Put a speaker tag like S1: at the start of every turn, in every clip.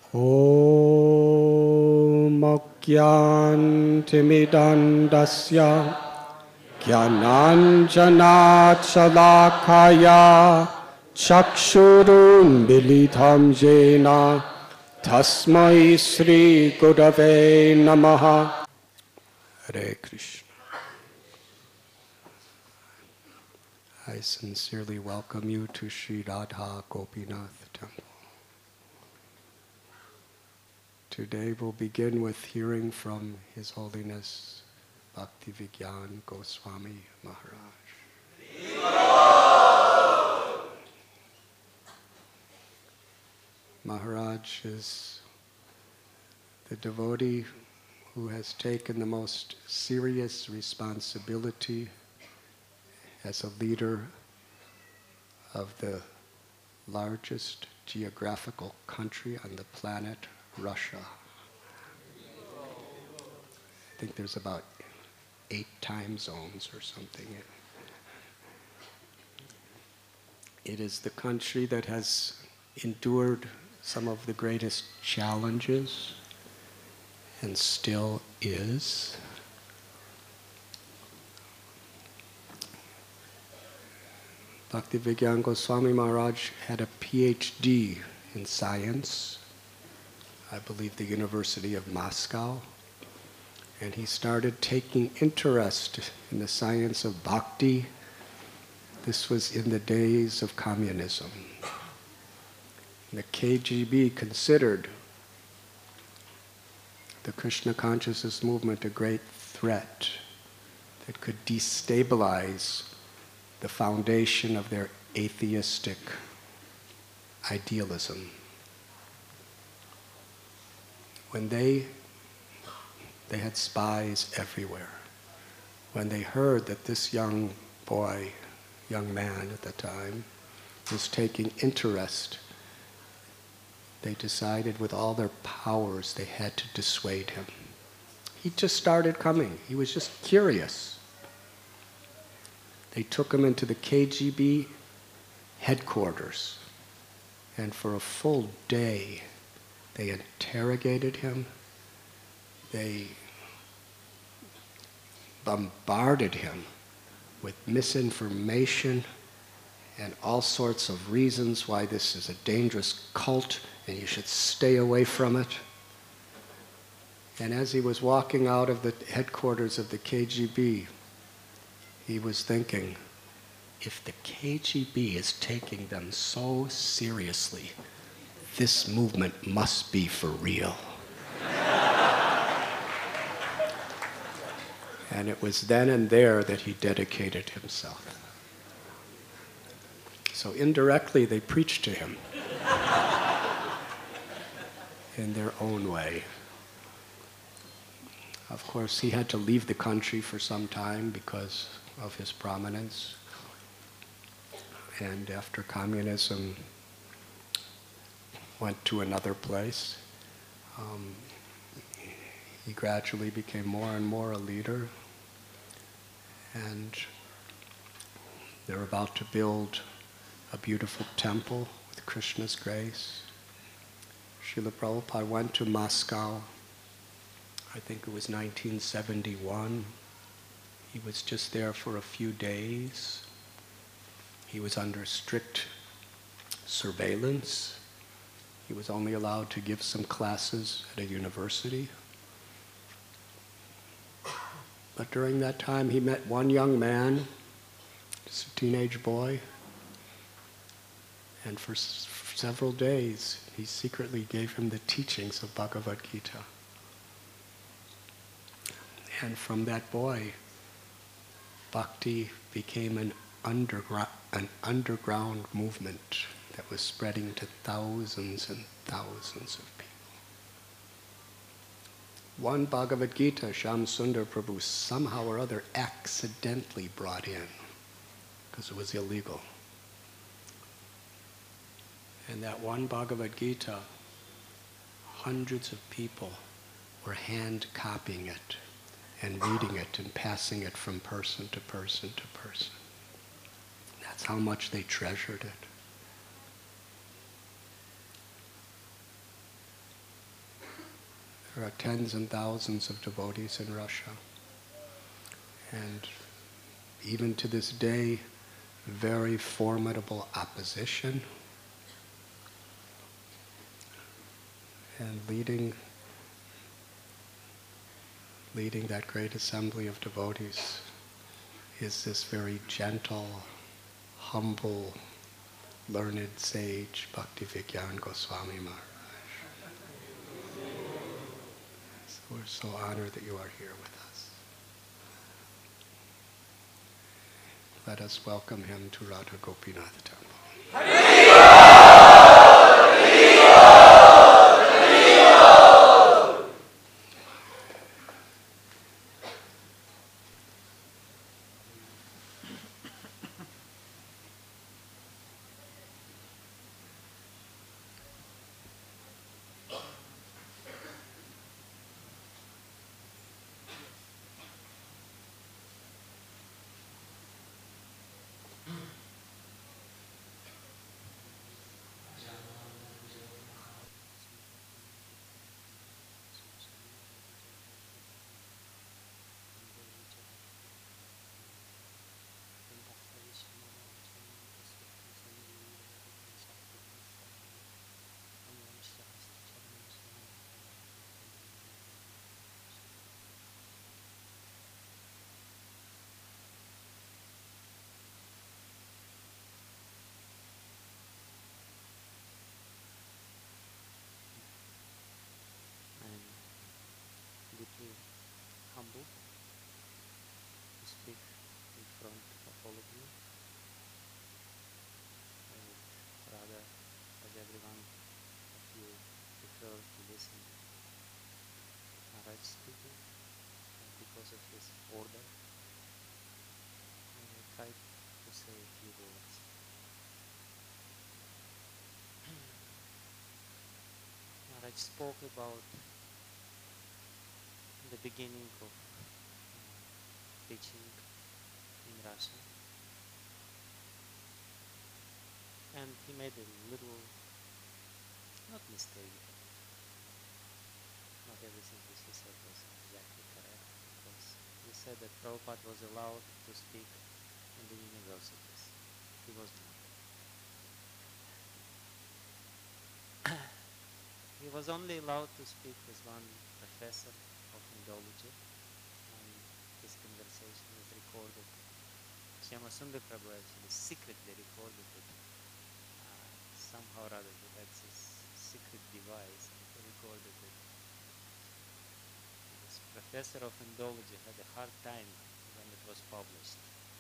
S1: Om Mokyantimidandasya Gyananjanat Shalakaya Chakshurun Militam Jena Tasmai Sri Gurave Namaha. Hare Krishna. I sincerely welcome you to Sri Radha Gopinath Temple. Today we'll begin with hearing from His Holiness Bhaktivigyan Goswami Maharaj. Maharaj is the devotee who has taken the most serious responsibility as a leader of the largest geographical country on the planet, Russia. I think there's about 8 time zones or something. It is the country that has endured some of the greatest challenges and still is. Bhaktivigyan Goswami Maharaj had a PhD in science, I believe the University of Moscow, and he started taking interest in the science of bhakti. This was in the days of communism. The KGB considered the Krishna consciousness movement a great threat that could destabilize the foundation of their atheistic idealism. When they had spies everywhere. When they heard that this young man at the time, was taking interest, they decided with all their powers they had to dissuade him. He just started coming. He was just curious. They took him into the KGB headquarters, and for a full day they interrogated him. They bombarded him with misinformation and all sorts of reasons why this is a dangerous cult and you should stay away from it. And as he was walking out of the headquarters of the KGB, he was thinking, if the KGB is taking them so seriously, this movement must be for real. And it was then and there that he dedicated himself. So indirectly they preached to him in their own way. Of course, he had to leave the country for some time because of his prominence. And after communism went to another place, he gradually became more and more a leader. And they're about to build a beautiful temple with Krishna's grace. Srila Prabhupada went to Moscow, I think it was 1971. He was just there for a few days. He was under strict surveillance. He was only allowed to give some classes at a university. But during that time, he met one young man, just a teenage boy, and for several days, he secretly gave him the teachings of Bhagavad Gita. And from that boy, bhakti became an underground movement that was spreading to thousands and thousands of people. One Bhagavad Gita, Shyam Sundar Prabhu somehow or other accidentally brought in, because it was illegal. And that one Bhagavad Gita, hundreds of people were hand copying it and reading it and passing it from person to person to person. That's how much they treasured it. There are tens and thousands of devotees in Russia. And even to this day, very formidable opposition. And leading that great assembly of devotees is this very gentle, humble, learned sage, Bhaktivigyan Goswami Maharaj. So we're so honored that you are here with us. Let us welcome him to Radha Gopinath Temple.
S2: Deeply humbled to speak in front of all of you. I would rather, as everyone of you, prefer to listen to Maharaj speaking because of his order. I will try to say a few words. Maharaj spoke about the beginning of teaching in Russia, and he made a little, not mistake, not everything which he said was exactly correct, because he said that Prabhupada was allowed to speak in the universities. He was not. He was only allowed to speak with one professor of Indology, and his conversation was recorded. Shyama Sundar Prabhu actually secretly recorded it. Somehow or other, he had this secret device, and he recorded it. This professor of Indology had a hard time when it was published.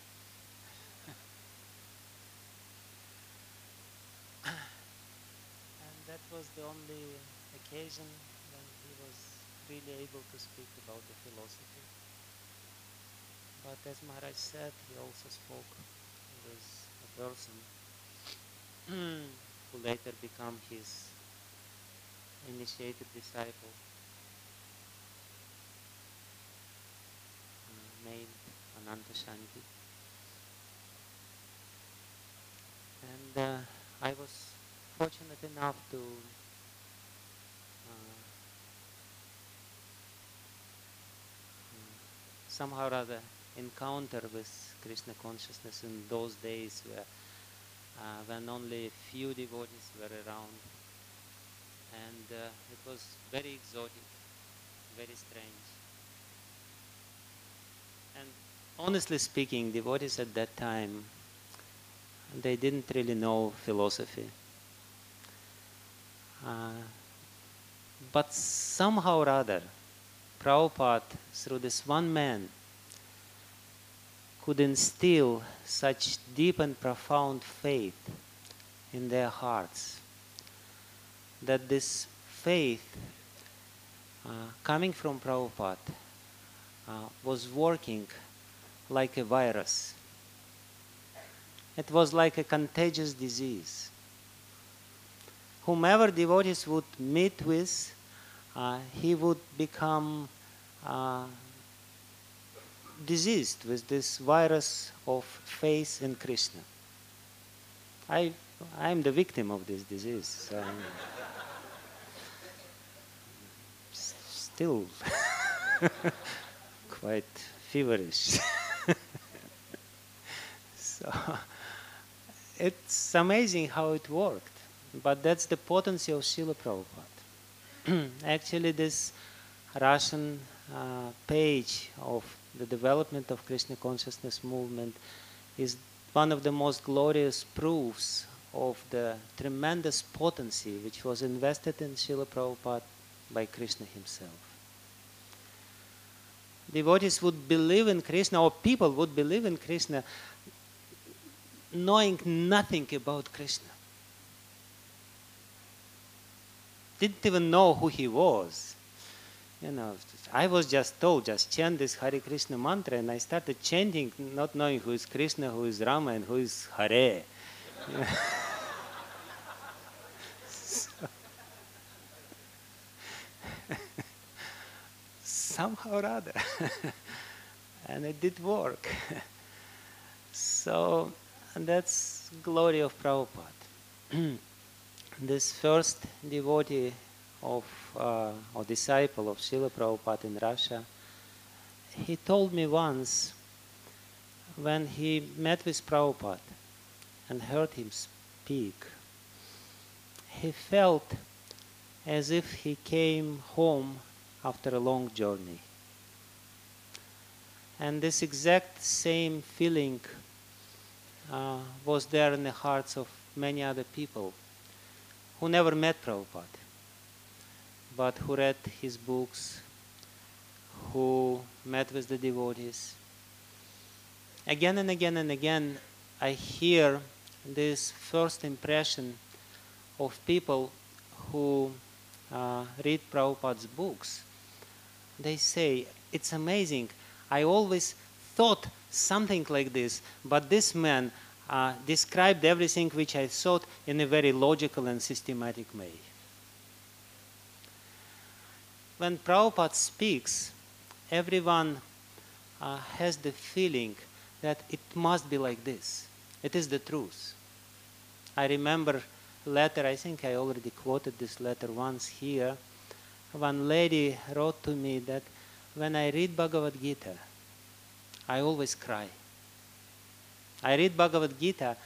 S2: And that was the only occasion when he was really able to speak about the philosophy. But as Maharaj said, he also spoke with a person who later became his initiated disciple, named Ananta Shanti. And I was fortunate enough to somehow or other encounter with Krishna consciousness in those days when only a few devotees were around. And it was very exotic, very strange. And honestly speaking, devotees at that time, they didn't really know philosophy. But somehow or other, Prabhupada, through this one man, could instill such deep and profound faith in their hearts that this faith coming from Prabhupada was working like a virus. It was like a contagious disease. Whomever devotees would meet with, he would become diseased with this virus of faith in Krishna. I am the victim of this disease. So still quite feverish. So it's amazing how it worked, but that's the potency of Srila Prabhupada. Actually, this Russian page of the development of Krishna consciousness movement is one of the most glorious proofs of the tremendous potency which was invested in Srila Prabhupada by Krishna himself. Devotees would believe in Krishna, or people would believe in Krishna knowing nothing about Krishna. Didn't even know who he was. You know, I was just told, just chant this Hare Krishna mantra, and I started chanting, not knowing who is Krishna, who is Rama, and who is Hare. Somehow or other. And it did work. So that's glory of Prabhupada. This first devotee of or disciple of Srila Prabhupada in Russia, he told me once when he met with Prabhupada and heard him speak, he felt as if he came home after a long journey. And this exact same feeling was there in the hearts of many other people who never met Prabhupada, but who read his books, who met with the devotees. Again and again and again, I hear this first impression of people who read Prabhupada's books. They say, it's amazing, I always thought something like this, but this man described everything which I thought in a very logical and systematic way. When Prabhupada speaks, everyone has the feeling that it must be like this. It is the truth. I remember a letter, I think I already quoted this letter once here. One lady wrote to me that when I read Bhagavad Gita, I always cry. I read Bhagavad Gita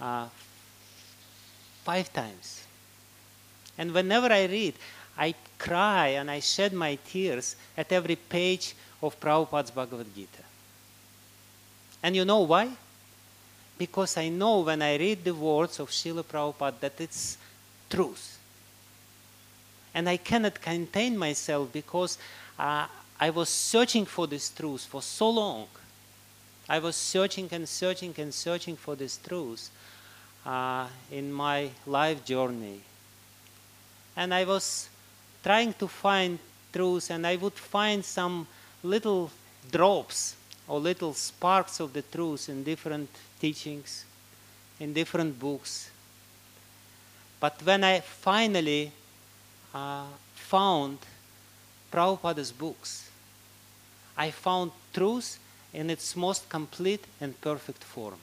S2: 5 times. And whenever I read, I cry and I shed my tears at every page of Prabhupada's Bhagavad Gita. And you know why? Because I know when I read the words of Srila Prabhupada that it's truth. And I cannot contain myself because I was searching for this truth for so long. I was searching and searching and searching for this truth in my life journey. And I was trying to find truth, and I would find some little drops or little sparks of the truth in different teachings, in different books. But when I finally found Prabhupada's books, I found truth in its most complete and perfect form.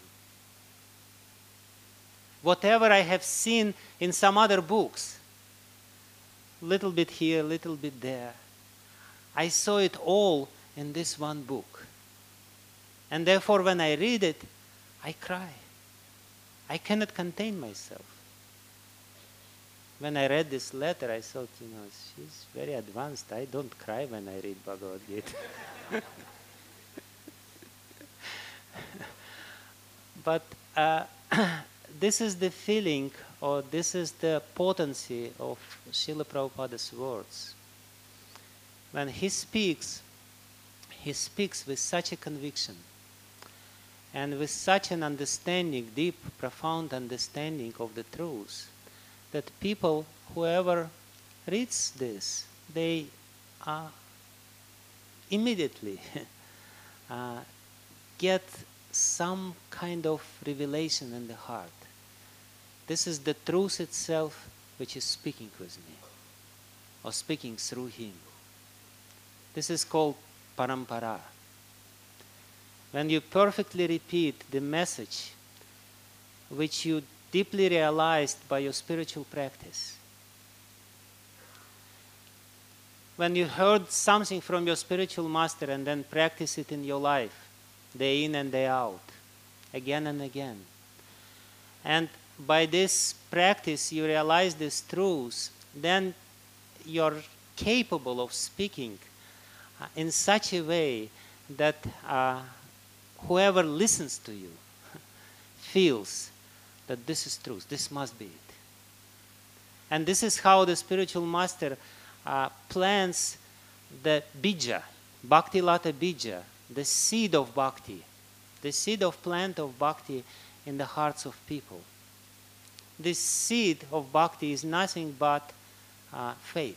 S2: Whatever I have seen in some other books, little bit here, little bit there, I saw it all in this one book. And therefore, when I read it, I cry. I cannot contain myself. When I read this letter, I thought, she's very advanced. I don't cry when I read Bhagavad Gita. But this is the feeling, or this is the potency of Srila Prabhupada's words. When he speaks with such a conviction and with such an understanding, deep, profound understanding of the truth, that people, whoever reads this, they immediately get some kind of revelation in the heart. This is the truth itself which is speaking with me, or speaking through him. This is called parampara. When you perfectly repeat the message which you deeply realized by your spiritual practice. when you heard something from your spiritual master and then practice it in your life, day in and day out, again and again. And by this practice, you realize these truths, then you're capable of speaking in such a way that whoever listens to you feels that this is truth, this must be it. And this is how the spiritual master plants the bija, bhakti lata bija, the seed of bhakti, the seed of plant of bhakti in the hearts of people. This seed of bhakti is nothing but faith.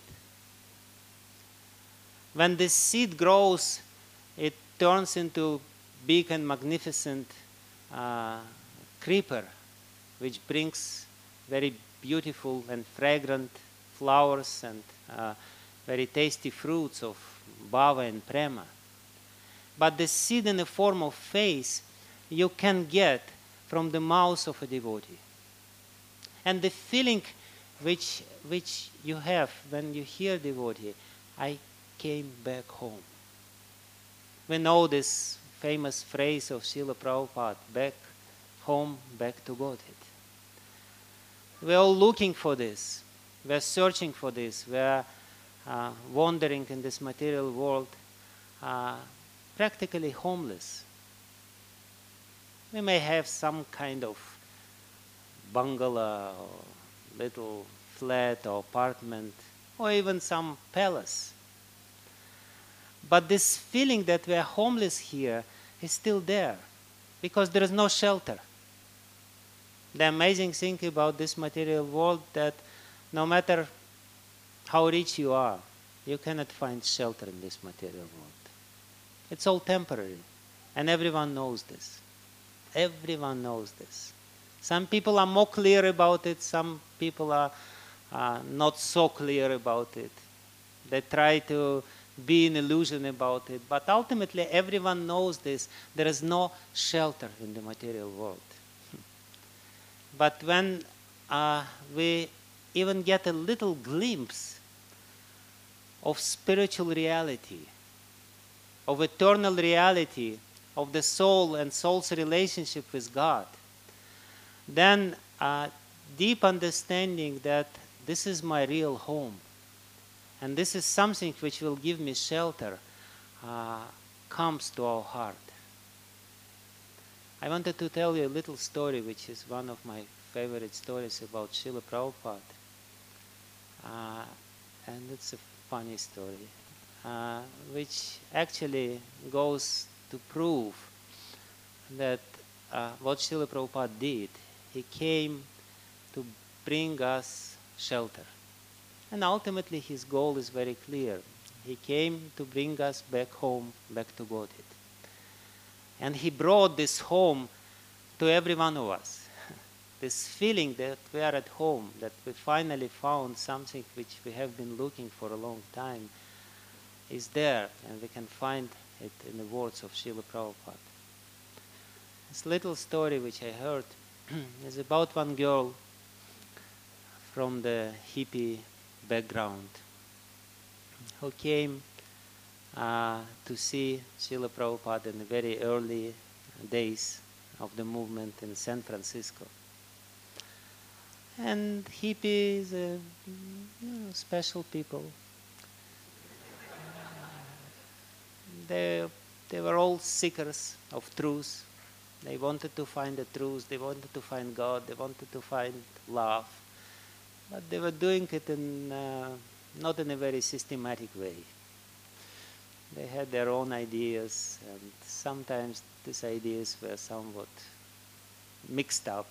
S2: When this seed grows, it turns into big and magnificent creeper, which brings very beautiful and fragrant flowers and very tasty fruits of bhava and prema. But the seed in the form of faith you can get from the mouth of a devotee. And the feeling which you have when you hear devotee, I came back home. We know this famous phrase of Srila Prabhupada, back home, back to Godhead. We're all looking for this. We're searching for this. We're wandering in this material world, practically homeless. We may have some kind of bungalow, or little flat or apartment, or even some palace. But this feeling that we are homeless here is still there, because there is no shelter. The amazing thing about this material world that no matter how rich you are, you cannot find shelter in this material world. It's all temporary, and everyone knows this. Everyone knows this. Some people are more clear about it, some people are not so clear about it. They try to be in illusion about it, but ultimately everyone knows this. There is no shelter in the material world. But when we even get a little glimpse of spiritual reality, of eternal reality, of the soul and soul's relationship with God, then a deep understanding that this is my real home and this is something which will give me shelter comes to our heart. I wanted to tell you a little story, which is one of my favorite stories about Srila Prabhupada. And it's a funny story, which actually goes to prove that what Srila Prabhupada did, he came to bring us shelter. And ultimately his goal is very clear. He came to bring us back home, back to Godhead. And he brought this home to every one of us. This feeling that we are at home, that we finally found something which we have been looking for a long time, is there, and we can find it in the words of Srila Prabhupada. This little story which I heard is about one girl from the hippie background who came to see Srila Prabhupada in the very early days of the movement in San Francisco. And hippies, special people. They were all seekers of truth. They wanted to find the truth. They wanted to find God. They wanted to find love. But they were doing it in not in a very systematic way. They had their own ideas, and sometimes these ideas were somewhat mixed up.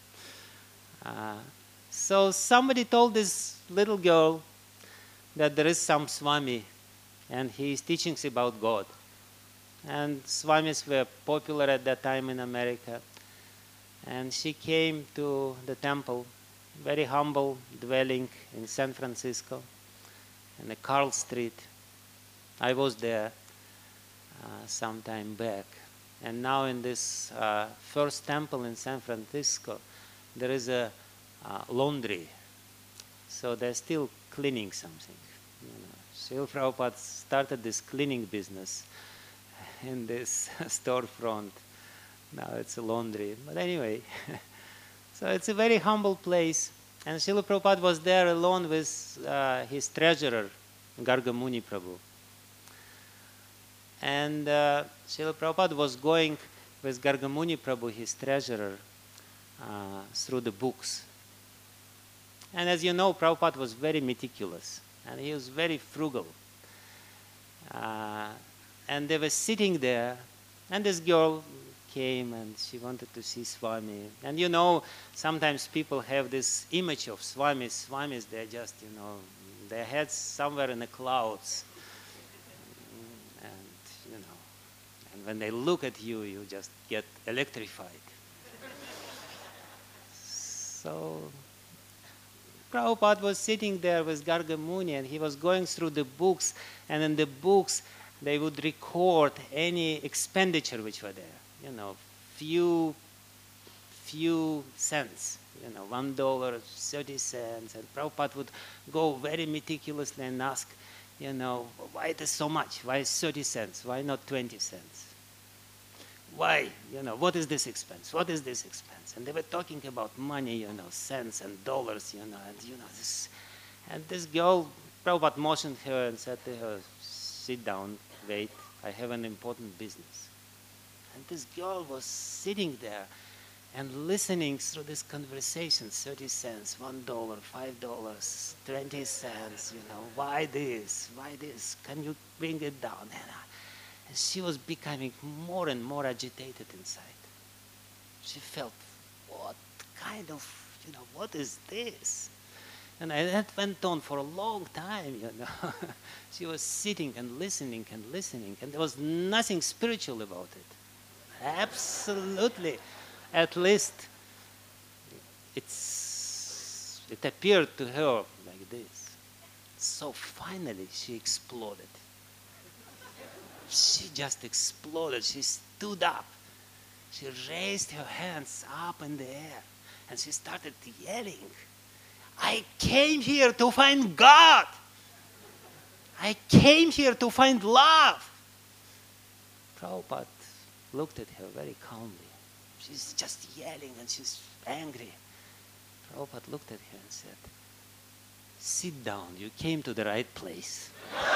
S2: So somebody told this little girl that there is some Swami, and he is teaching about God. And Swamis were popular at that time in America. And she came to the temple, very humble dwelling in San Francisco, in the Carl Street. I was there some time back. And now in this first temple in San Francisco, there is a laundry. So they're still cleaning something. Srila Prabhupada started this cleaning business in this storefront. Now it's a laundry. But anyway, so it's a very humble place. And Srila Prabhupada was there alone with his treasurer, Gargamuni Prabhu. And Srila Prabhupada was going with Gargamuni Prabhu, his treasurer, through the books. And as you know, Prabhupada was very meticulous, and he was very frugal. And they were sitting there, and this girl came and she wanted to see Swami. And you know, sometimes people have this image of Swamis. Swamis, they're just, you know, their heads somewhere in the clouds. And, you know, and when they look at you, you just get electrified. So Prabhupada was sitting there with Gargamuni, and he was going through the books, and in the books they would record any expenditure which were there. You know, few cents, you know, $1, 30 cents, and Prabhupada would go very meticulously and ask, you know, why it is so much? Why is 30 cents? Why not 20 cents? Why? You know, what is this expense? What is this expense? And they were talking about money, you know, cents and dollars, you know, and you know this. And this girl, Prabhupada motioned her and said to her, sit down, wait, I have an important business. And this girl was sitting there and listening through this conversation, 30 cents, $1, $5, 20 cents, you know, why this? Why this? Can you bring it down? And she was becoming more and more agitated inside. She felt, what kind of, you know, what is this? And that went on for a long time, you know. She was sitting and listening, and there was nothing spiritual about it. Absolutely. At least it appeared to her like this. So finally she exploded. She just exploded. She stood up. She raised her hands up in the air, and she started yelling, I came here to find God. I came here to find love. Prabhupada looked at her very calmly. She's just yelling and she's angry. Prabhupada looked at her and said, sit down, you came to the right place.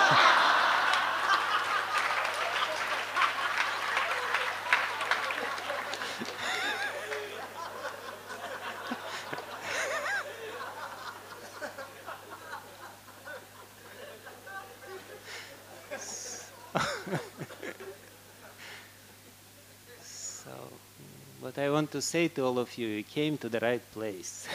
S2: What I want to say to all of you, you came to the right place.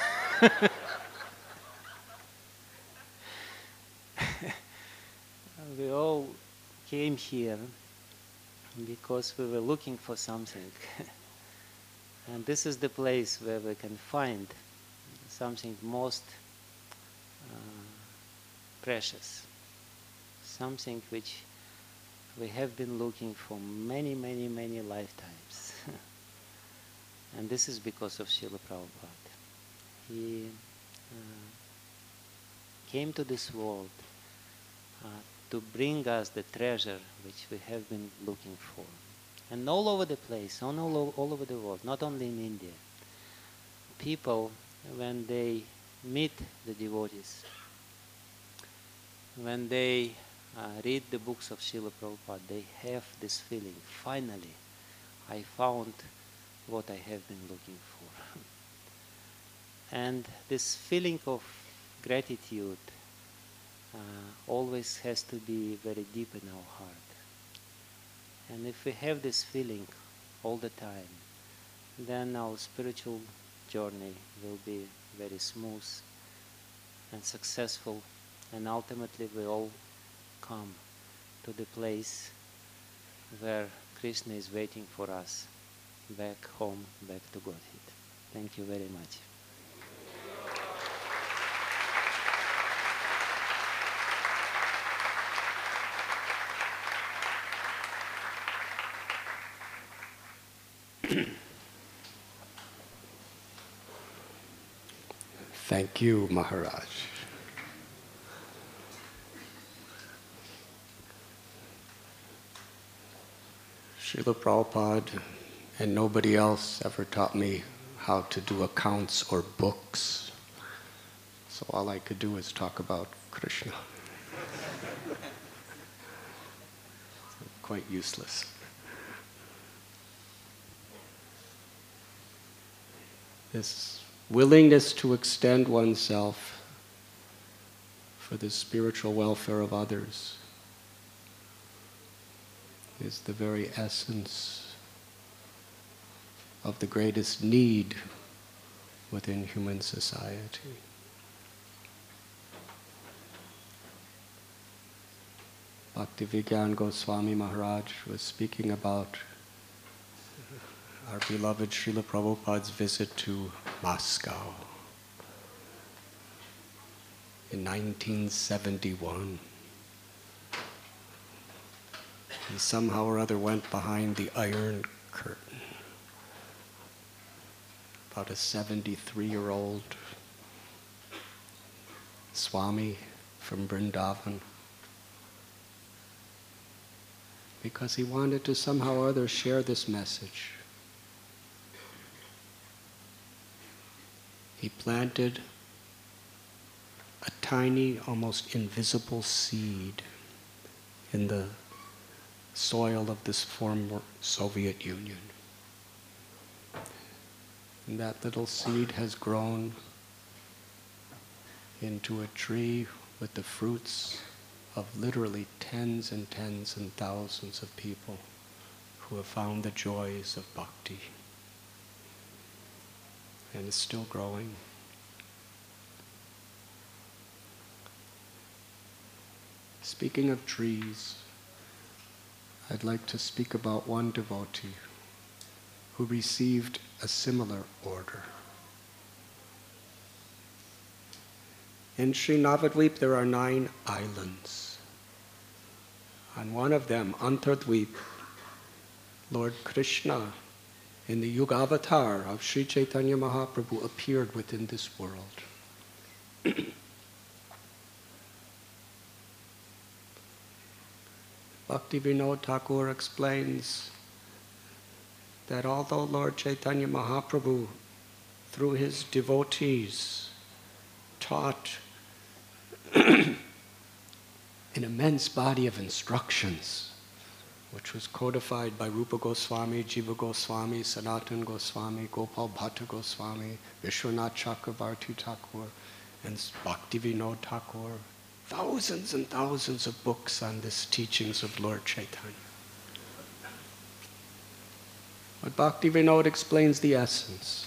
S2: We all came here because we were looking for something. And this is the place where we can find something most precious, something which we have been looking for many, many, many lifetimes. And this is because of Srila Prabhupada. He came to this world to bring us the treasure which we have been looking for. And all over the place, all over the world, not only in India, people, when they meet the devotees, when they read the books of Srila Prabhupada, they have this feeling, finally, I found what I have been looking for. And this feeling of gratitude always has to be very deep in our heart. And if we have this feeling all the time, then our spiritual journey will be very smooth and successful, and ultimately we all come to the place where Krishna is waiting for us, back home, back to Godhead. Thank you very much.
S1: Thank you, Maharaj. Srila Prabhupada and nobody else ever taught me how to do accounts or books. So all I could do is talk about Krishna. Quite useless. This willingness to extend oneself for the spiritual welfare of others is the very essence of the greatest need within human society. Bhaktivinoda Goswami Maharaj was speaking about our beloved Srila Prabhupada's visit to Moscow in 1971. He somehow or other went behind the Iron Curtain. About a 73-year-old Swami from Vrindavan, because he wanted to somehow or other share this message. He planted a tiny, almost invisible seed in the soil of this former Soviet Union. And that little seed has grown into a tree with the fruits of literally tens and tens and thousands of people who have found the joys of bhakti. And is still growing. Speaking of trees, I'd like to speak about one devotee who received a similar order. In Sri Navadvip there are 9 islands. On one of them, Antardvip, Lord Krishna, in the Yuga avatar of Sri Chaitanya Mahaprabhu, appeared within this world. Bhaktivinoda Thakur explains that although Lord Chaitanya Mahaprabhu, through his devotees, taught an immense body of instructions, which was codified by Rupa Goswami, Jiva Goswami, Sanatana Goswami, Gopal Bhatta Goswami, Vishwanath Chakravarti Thakur, and Bhaktivinoda Thakur. Thousands and thousands of books on this teachings of Lord Chaitanya. But Bhaktivinoda explains the essence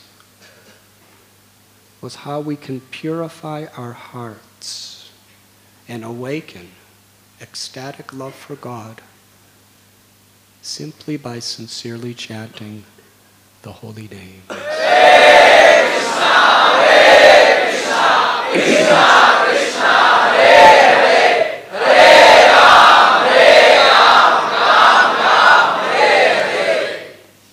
S1: was how we can purify our hearts and awaken ecstatic love for God simply by sincerely chanting the holy name. Hare Krishna, Hare Krishna, Krishna Krishna, Hare Hare, Hare Ram, Ram Ram, Hare Hare.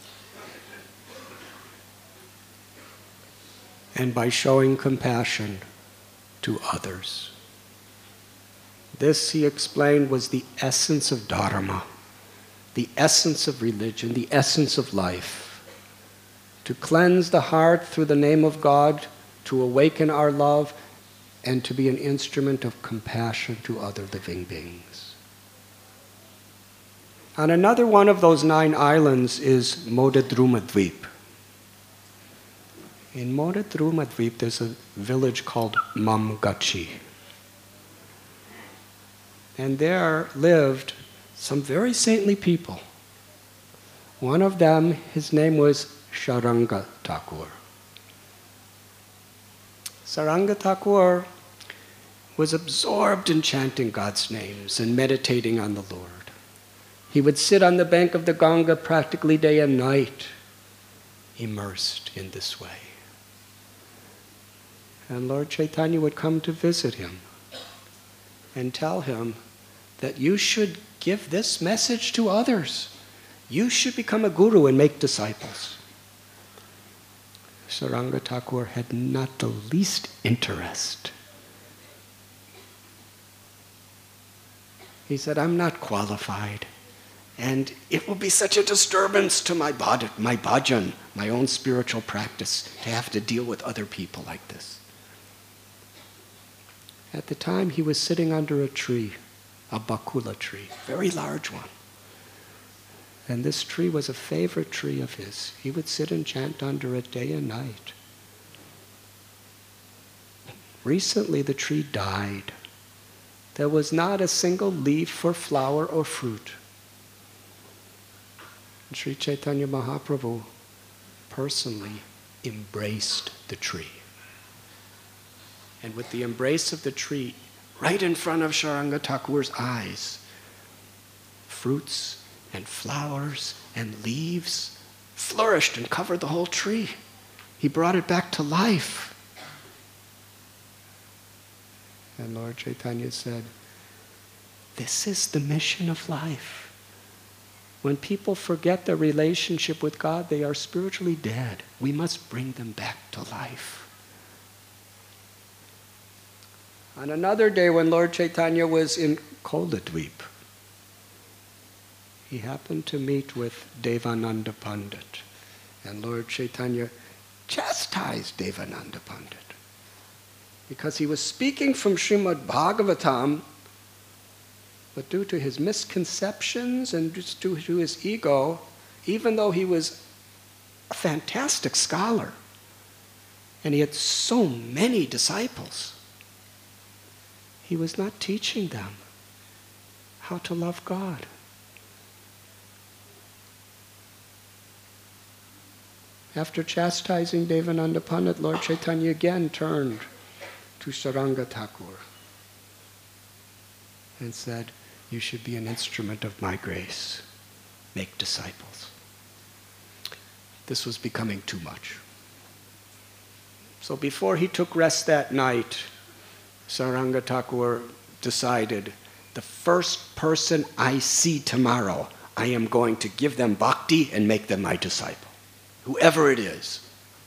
S1: And by showing compassion to others. This, he explained, was the essence of Dharma, the essence of religion, the essence of life. To cleanse the heart through the name of God, to awaken our love, and to be an instrument of compassion to other living beings. On another one of those 9 islands is Modadrumadvip. In Modadrumadvip there's a village called Mamgachi. And there lived some very saintly people. One of them, his name was Saranga Thakur. Saranga Thakur was absorbed in chanting God's names and meditating on the Lord. He would sit on the bank of the Ganga practically day and night, immersed in this way. And Lord Chaitanya would come to visit him and tell him that you should give this message to others. You should become a guru and make disciples. Saranga Thakur had not the least interest. He said, I'm not qualified. And it will be such a disturbance to my bhajan, my own spiritual practice, to have to deal with other people like this. At the time, he was sitting under a tree, a bakula tree, very large one. And this tree was a favorite tree of his. He would sit and chant under it day and night. Recently, the tree died. There was not a single leaf or flower or fruit. And Sri Chaitanya Mahaprabhu personally embraced the tree. And with the embrace of the tree, right in front of Saranga Thakur's eyes, fruits and flowers and leaves flourished and covered the whole tree. He brought it back to life. And Lord Chaitanya said, this is the mission of life. When people forget their relationship with God, they are spiritually dead. We must bring them back to life. On another day when Lord Chaitanya was in Koladweep, he happened to meet with Devananda Pandit. And Lord Chaitanya chastised Devananda Pandit because he was speaking from Srimad Bhagavatam, but due to his misconceptions and just due to his ego, even though he was a fantastic scholar and he had so many disciples, he was not teaching them how to love God. After chastising Devananda Pandit, Lord Chaitanya again turned to Saranga Thakur and said, you should be an instrument of my grace. Make disciples. This was becoming too much. So before he took rest that night, Saranga Thakur decided, the first person I see tomorrow, I am going to give them bhakti and make them my disciple. Whoever it is.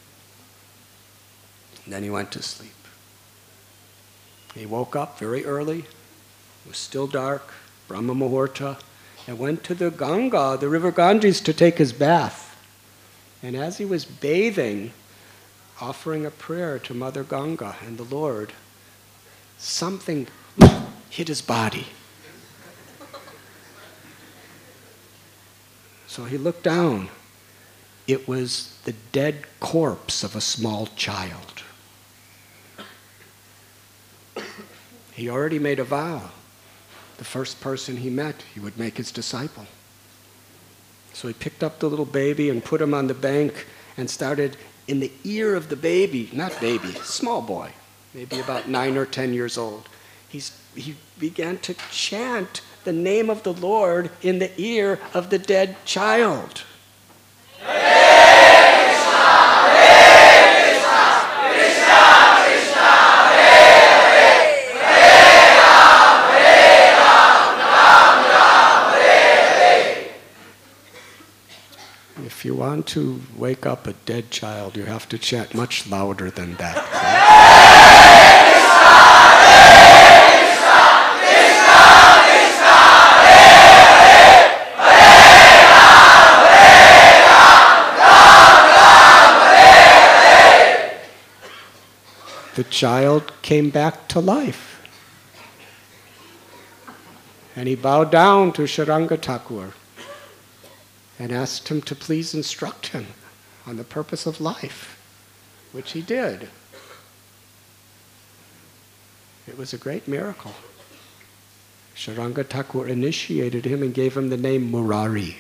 S1: And then he went to sleep. He woke up very early. It was still dark, Brahma Muhurta, and went to the Ganga, the river Ganges, to take his bath. And as he was bathing, offering a prayer to Mother Ganga and the Lord, something hit his body. So he looked down. It was the dead corpse of a small child. He already made a vow. The first person he met, he would make his disciple. So he picked up the little baby and put him on the bank and started in the ear of the baby, not baby, small boy, maybe about 9 or 10 years old. He began to chant the name of the Lord in the ear of the dead child. If you want to wake up a dead child, you have to chant much louder than that. The child came back to life. And he bowed down to Saranga Thakur and asked him to please instruct him on the purpose of life, which he did. It was a great miracle. Saranga Thakur initiated him and gave him the name Murari.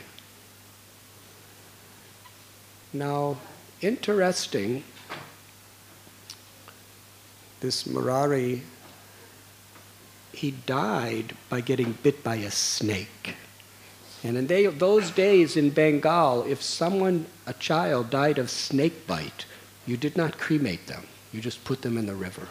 S1: Now, interesting, this Murari, he died by getting bit by a snake. And in those days in Bengal, if a child died of snake bite, you did not cremate them. You just put them in the river.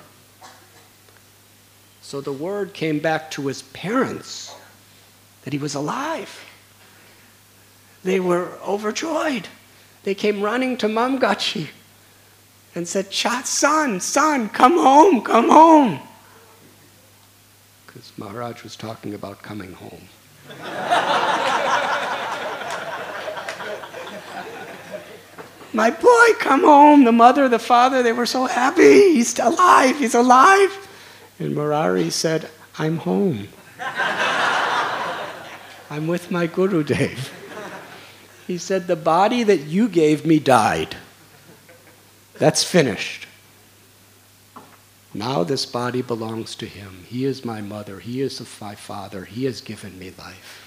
S1: So the word came back to his parents that he was alive. They were overjoyed. They came running to Mamgachi and said, son, come home, come home. Because Maharaj was talking about coming home. My boy, come home. The mother, the father, they were so happy. He's alive. He's alive. And Murari said, I'm home. I'm with my Gurudev. He said, the body that you gave me died. That's finished. Now this body belongs to him. He is my mother. He is my father. He has given me life.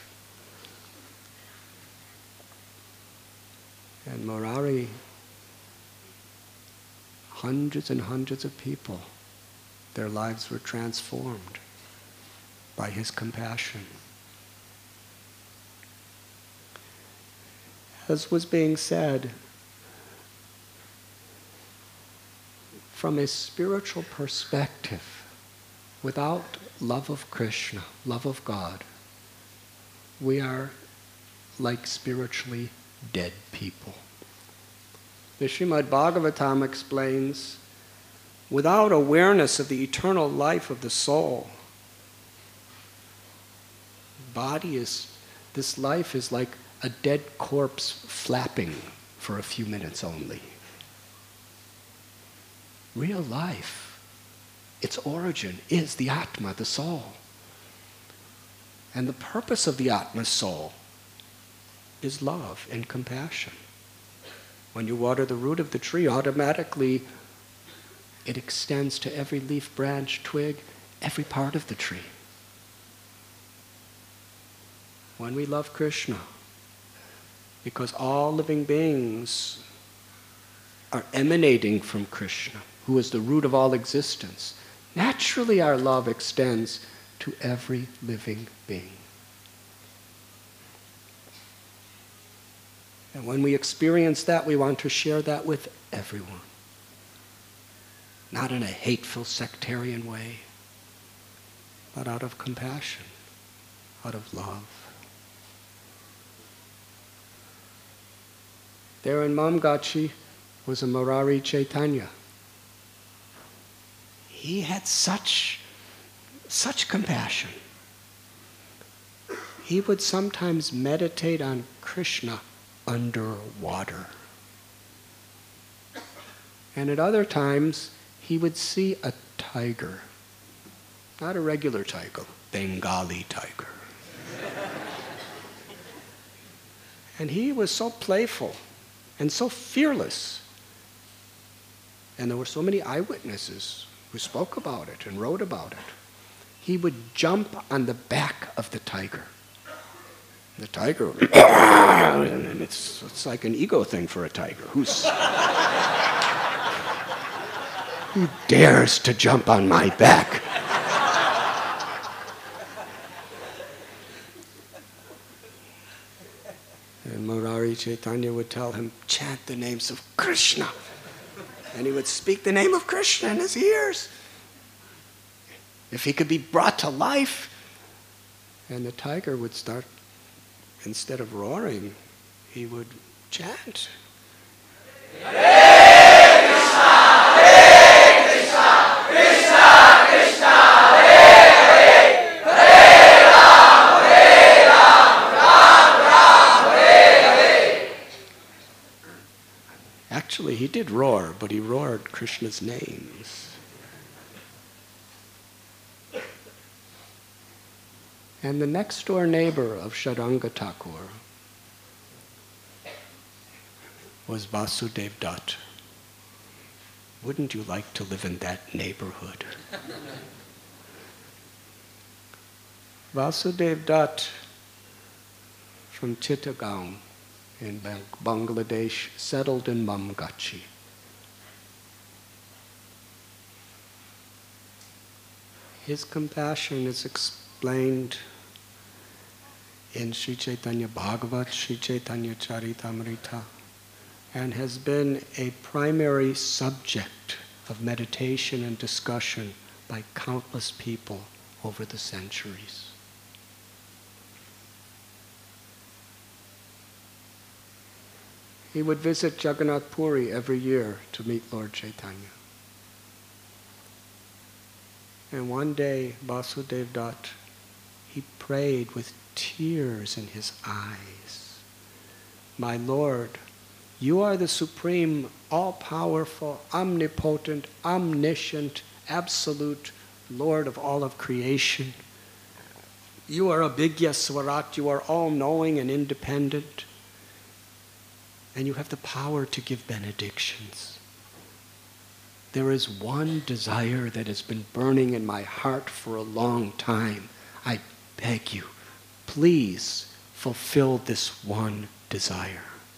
S1: And Murari, hundreds and hundreds of people, their lives were transformed by his compassion. As was being said, from a spiritual perspective, without love of Krishna, love of God, we are like spiritually dead people. The Srimad Bhagavatam explains, without awareness of the eternal life of the soul, this life is like a dead corpse flapping for a few minutes only. Real life, its origin is the Atma, the soul. And the purpose of the Atma's soul is love and compassion. When you water the root of the tree, automatically it extends to every leaf, branch, twig, every part of the tree. When we love Krishna, because all living beings are emanating from Krishna, who is the root of all existence, naturally our love extends to every living being. And when we experience that, we want to share that with everyone. Not in a hateful, sectarian way, but out of compassion, out of love. There in Mamgachi was a Murari Chaitanya. He had such compassion. He would sometimes meditate on Krishna underwater. And at other times, he would see a tiger. Not a regular tiger, Bengali tiger. And he was so playful and so fearless. And there were so many eyewitnesses who spoke about it and wrote about it. He would jump on the back of the tiger. The tiger, and it's like an ego thing for a tiger. Who dares to jump on my back? And Murari Chaitanya would tell him, chant the names of Krishna. And he would speak the name of Krishna in his ears. If he could be brought to life, and the tiger would start, instead of roaring, he would chant. Hare Krishna, Hare Krishna, Krishna Krishna, Hare Hare, Hare Ram, Ram Ram, Hare Hare. Actually, he did roar, but he roared Krishna's names. And the next door neighbor of Sharanga Thakur was Vasudev Dutt. Wouldn't you like to live in that neighborhood? Vasudev Dutt from Chittagong in Bangladesh settled in Mamgachi. His compassion is explained in Sri Chaitanya Bhagavat, Sri Chaitanya Charitamrita, and has been a primary subject of meditation and discussion by countless people over the centuries. He would visit Jagannath Puri every year to meet Lord Chaitanya. And one day, Vasudev Dutt, he prayed with tears in his eyes, "My Lord, You are the supreme, all-powerful, omnipotent, omniscient, absolute Lord of all of creation. You are Abhigya Swarat. You are all-knowing and independent. And you have the power to give benedictions. There is one desire that has been burning in my heart for a long time. I beg you, please fulfill this one desire.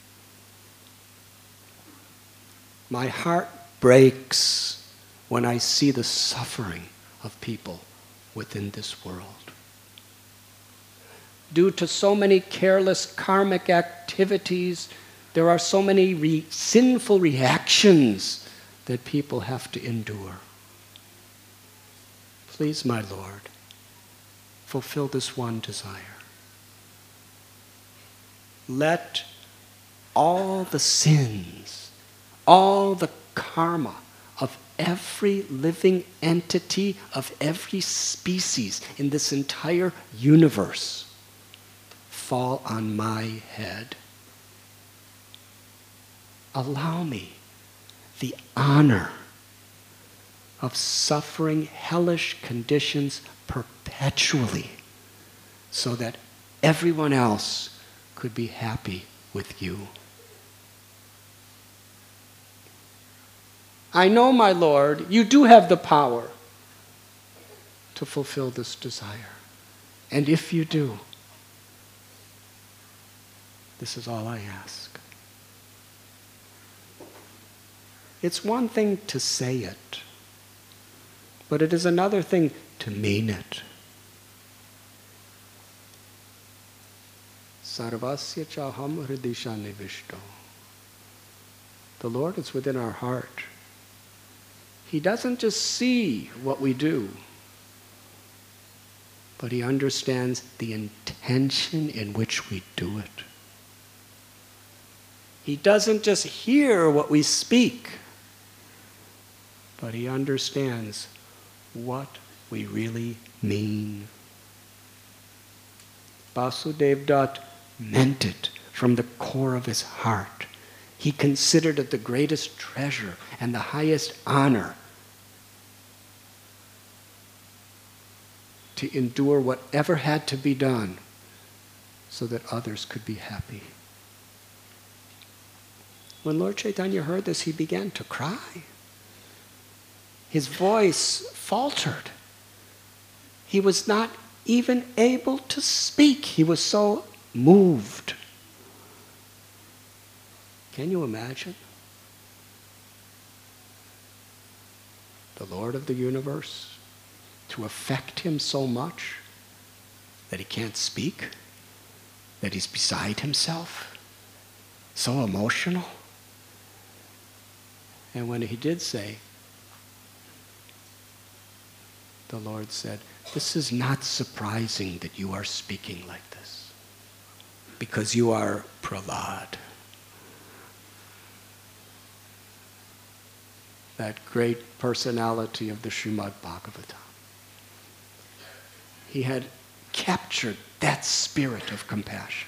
S1: My heart breaks when I see the suffering of people within this world. Due to so many careless karmic activities, there are so many sinful reactions that people have to endure. Please, my Lord, fulfill this one desire. Let all the sins, all the karma of every living entity, of every species in this entire universe fall on my head. Allow me the honor of suffering hellish conditions perpetually so that everyone else could be happy with you. I know, my Lord, you do have the power to fulfill this desire. And if you do, this is all I ask. It's one thing to say it, but it is another thing to mean it. Sarvasya chaham hridisha nivishto. The Lord is within our heart. He doesn't just see what we do, but He understands the intention in which we do it. He doesn't just hear what we speak, but He understands what we really mean. Vasudev Dutt meant it from the core of his heart. He considered it the greatest treasure and the highest honor to endure whatever had to be done so that others could be happy. When Lord Chaitanya heard this, he began to cry. His voice faltered. He was not even able to speak. He was so moved. Can you imagine? The Lord of the universe to affect him so much that he can't speak, that he's beside himself, so emotional. And when he did say, the Lord said, "This is not surprising that you are speaking like this, because you are Prahlad, that great personality of the Srimad Bhagavatam." He had captured that spirit of compassion.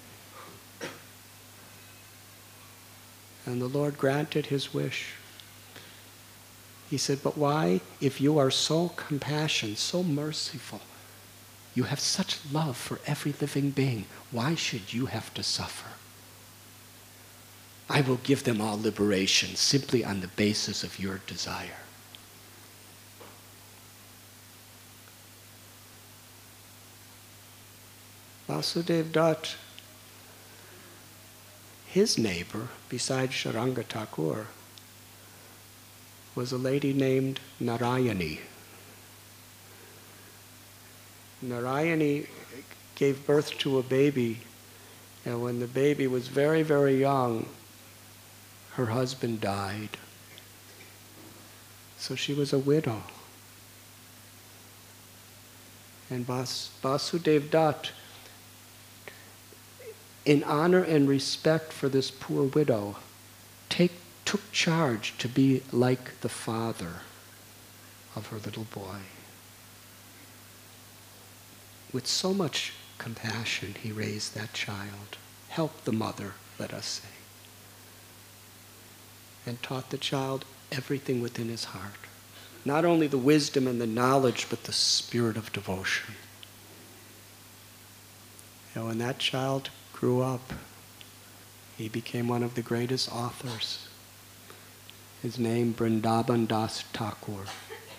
S1: And the Lord granted his wish. He said, "But why, if you are so compassionate, so merciful, you have such love for every living being, why should you have to suffer? I will give them all liberation simply on the basis of your desire." Vasudev Dutt, his neighbor, besides Sharanga Thakur, was a lady named Narayani. Narayani gave birth to a baby, and when the baby was very, very young, her husband died. So she was a widow. And Vasudev Dutt, in honor and respect for this poor widow, took charge to be like the father of her little boy. With so much compassion, he raised that child. Helped the mother, let us say. and taught the child everything within his heart. Not only the wisdom and the knowledge, but the spirit of devotion. And when that child grew up, he became one of the greatest authors. His name, Vrindavan Das Thakur.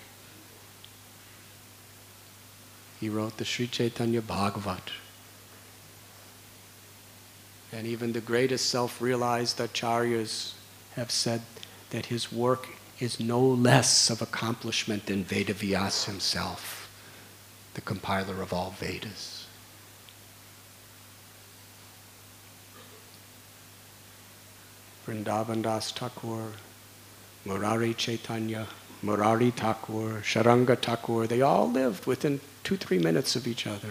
S1: He wrote the Sri Chaitanya Bhagavat. And even the greatest self-realized acharyas have said that his work is no less of accomplishment than Vedavyas himself, the compiler of all Vedas. Vrindavan Das Thakur, Murari Chaitanya, Murari Thakur, Sharanga Thakur, they all lived within 2-3 minutes of each other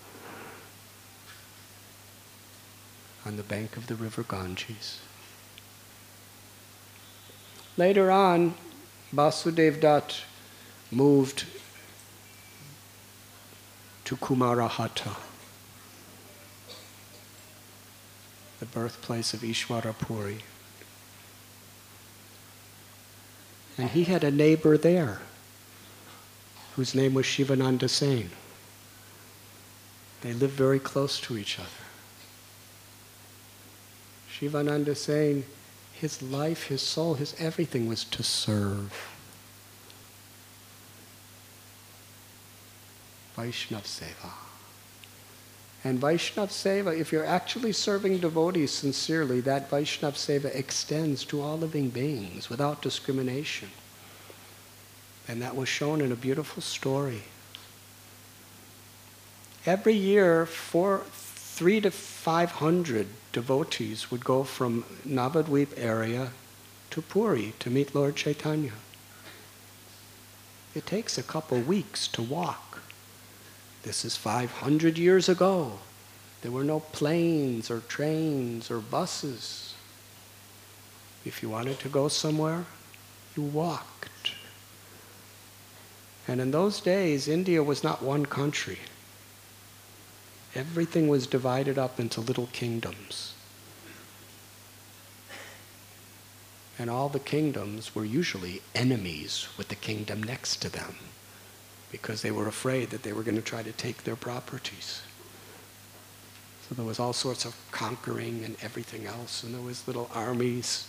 S1: on the bank of the river Ganges. Later on, Vasudev Dutt moved to Kumarahata, the birthplace of Ishwara Puri. And he had a neighbor there whose name was Shivananda Sen. They lived very close to each other. Shivananda Sen, his life, his soul, his everything was to serve. Vaishnav Seva. And Vaishnav Seva, if you're actually serving devotees sincerely, that Vaishnav Seva extends to all living beings without discrimination. And that was shown in a beautiful story. Every year, 300 to 500 devotees would go from Navadvip area to Puri to meet Lord Chaitanya. It takes a couple weeks to walk. This is 500 years ago. There were no planes or trains or buses. If you wanted to go somewhere, you walked. And in those days, India was not one country. Everything was divided up into little kingdoms. And all the kingdoms were usually enemies with the kingdom next to them, because they were afraid that they were going to try to take their properties. So there was all sorts of conquering and everything else, and there was little armies.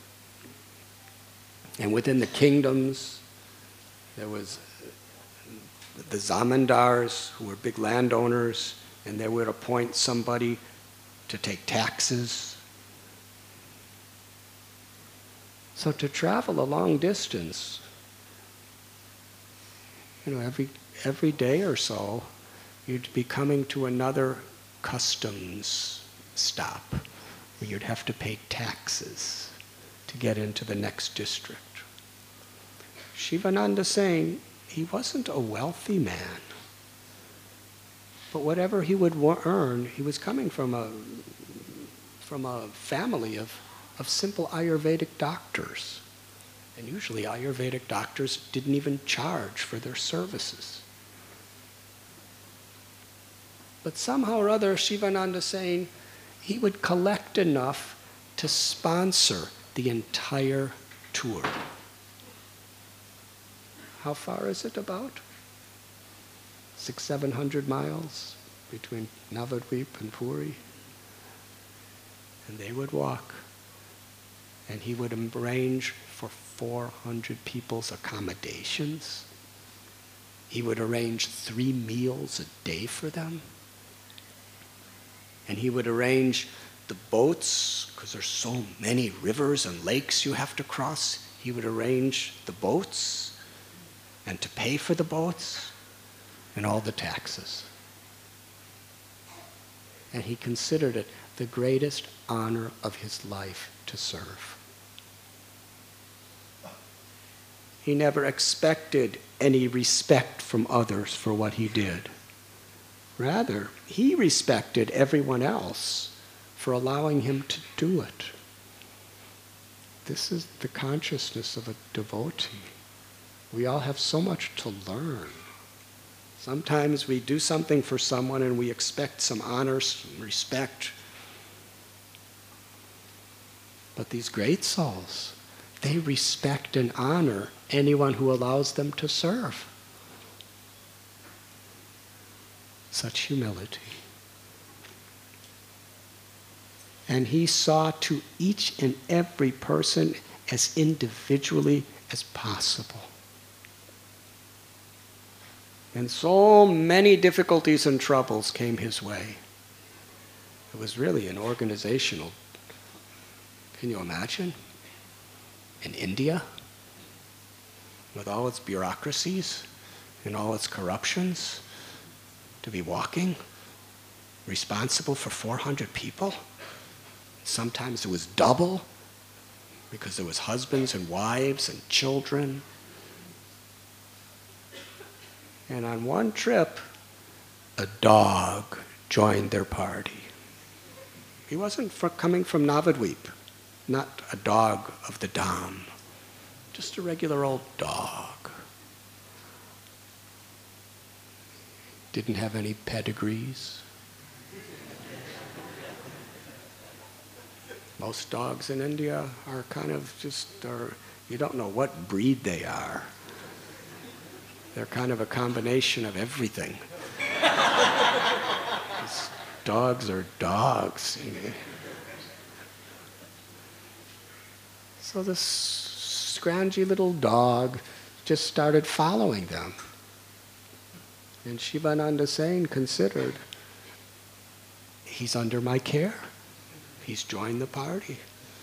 S1: And within the kingdoms, there was the zamindars, who were big landowners, and they would appoint somebody to take taxes. So to travel a long distance, every day or so, you'd be coming to another customs stop where you'd have to pay taxes to get into the next district. Shivananda Sen, he wasn't a wealthy man, but whatever he would earn, he was coming from a family of simple Ayurvedic doctors. And usually Ayurvedic doctors didn't even charge for their services. But somehow or other, Shivananda Sen, he would collect enough to sponsor the entire tour. How far is it about? 600-700 miles between Navadvip and Puri. And they would walk. And he would arrange for 400 people's accommodations. He would arrange 3 meals a day for them. And he would arrange the boats, because there's so many rivers and lakes you have to cross. He would arrange the boats and to pay for the boats and all the taxes. And he considered it the greatest honor of his life to serve. He never expected any respect from others for what he did. Rather, he respected everyone else for allowing him to do it. This is the consciousness of a devotee. We all have so much to learn. Sometimes we do something for someone and we expect some honor, some respect. But these great souls, they respect and honor anyone who allows them to serve. Such humility. And he saw to each and every person as individually as possible. And so many difficulties and troubles came his way. It was really an organizational, can you imagine? In India, with all its bureaucracies and all its corruptions, to be walking, responsible for 400 people. Sometimes it was double, because there was husbands and wives and children. And on one trip, a dog joined their party. He wasn't coming from Navadvip, not a dog of the Dham, just a regular old dog. Didn't have any pedigrees. Most dogs in India are kind of you don't know what breed they are. They're kind of a combination of everything. Dogs are dogs. So this scroungy little dog just started following them. And Shivananda Sen considered, he's under my care. He's joined the party.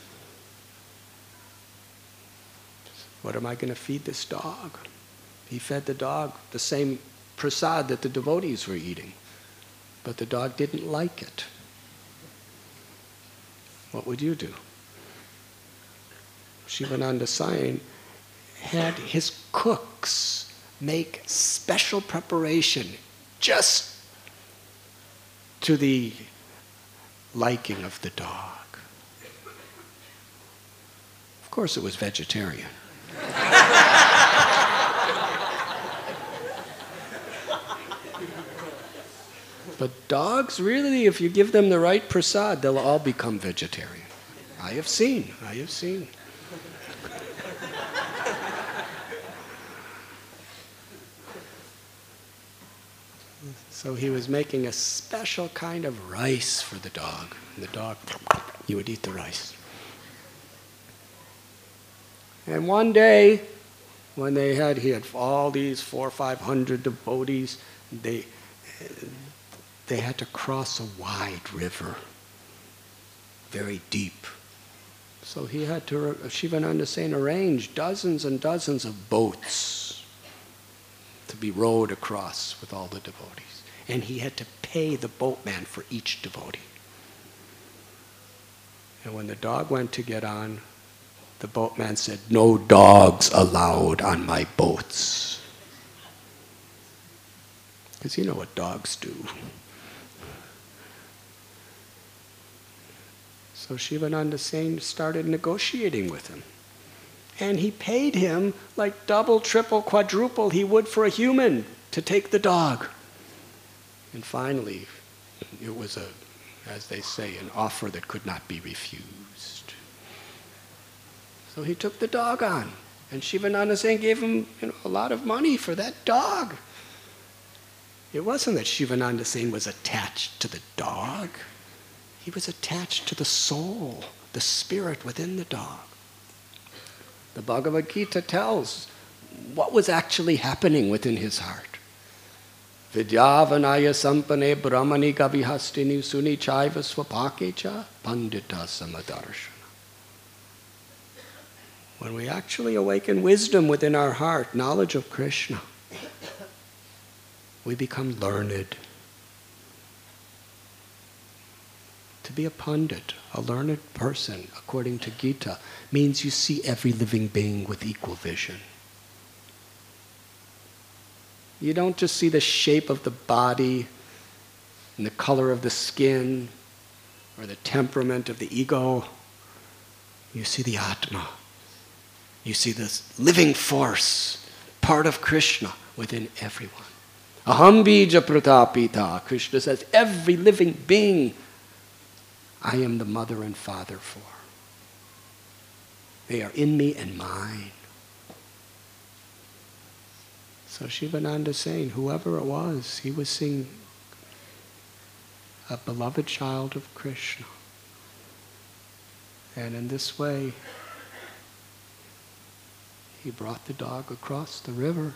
S1: What am I going to feed this dog? He fed the dog the same prasad that the devotees were eating. But the dog didn't like it. What would you do? Shivananda Sen had his cooks make special preparation just to the liking of the dog. Of course it was vegetarian. But dogs, really, if you give them the right prasad, they'll all become vegetarian. I have seen. So he was making a special kind of rice for the dog. And the dog, he would eat the rice. And one day, when he had all these 400 or 500 devotees, they had to cross a wide river, very deep. So he had to, Shivananda Sen arranged dozens and dozens of boats to be rowed across with all the devotees. And he had to pay the boatman for each devotee. And when the dog went to get on, the boatman said, "No dogs allowed on my boats." Because you know what dogs do. So Shivananda Sen started negotiating with him. And he paid him like double, triple, quadruple he would for a human to take the dog. And finally, it was as they say, an offer that could not be refused. So he took the dog on. And Shivananda Sen gave him a lot of money for that dog. It wasn't that Shivananda Sen was attached to the dog. He was attached to the soul, the spirit within the dog. The Bhagavad Gita tells what was actually happening within his heart. Vidyavanaya sampane brahmani kavihastini suni chaiva swapakecha pandita samadarshana. When we actually awaken wisdom within our heart, knowledge of Krishna, we become learned. To be a pundit, a learned person, according to Gita, means you see every living being with equal vision. You don't just see the shape of the body and the color of the skin or the temperament of the ego. You see the Atma. You see this living force, part of Krishna within everyone. Aham bija pratapita. Krishna says, every living being I am the mother and father for. They are in me and mine. So Shivananda is saying, whoever it was, he was seeing a beloved child of Krishna. And in this way, he brought the dog across the river.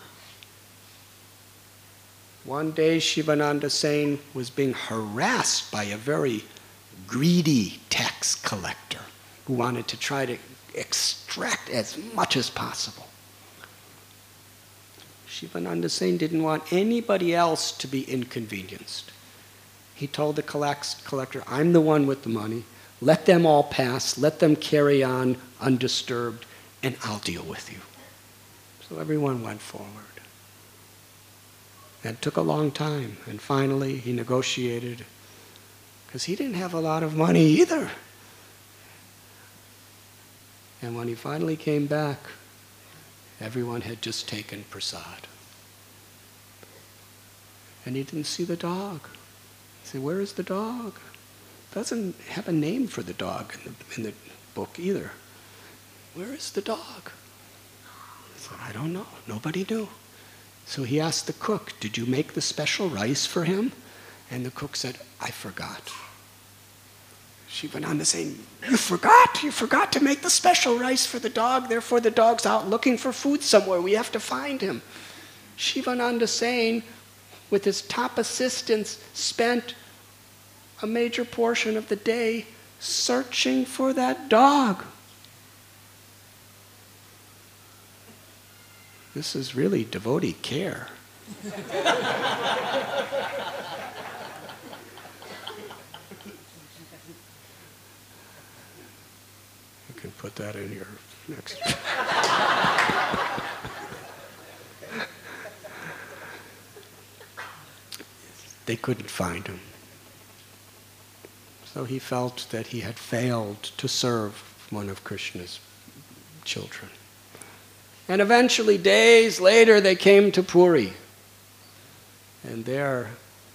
S1: One day, Shivananda Sen was being harassed by a very greedy tax collector who wanted to try to extract as much as possible. Shivananda Sen didn't want anybody else to be inconvenienced. He told the collector, I'm the one with the money. Let them all pass. Let them carry on undisturbed, and I'll deal with you. So everyone went forward. It took a long time, and finally he negotiated, because he didn't have a lot of money either. And when he finally came back, everyone had just taken prasad. And he didn't see the dog. He said, where is the dog? Doesn't have a name for the dog in the book either. Where is the dog? He said, I don't know. Nobody knew. So he asked the cook, did you make the special rice for him? And the cook said, I forgot. Shivananda saying, you forgot to make the special rice for the dog, therefore the dog's out looking for food somewhere, we have to find him. Shivananda saying, with his top assistants, spent a major portion of the day searching for that dog. This is really devotee care. You can put that in your next. They couldn't find him. So he felt that he had failed to serve one of Krishna's children. And eventually, days later, they came to Puri. And there,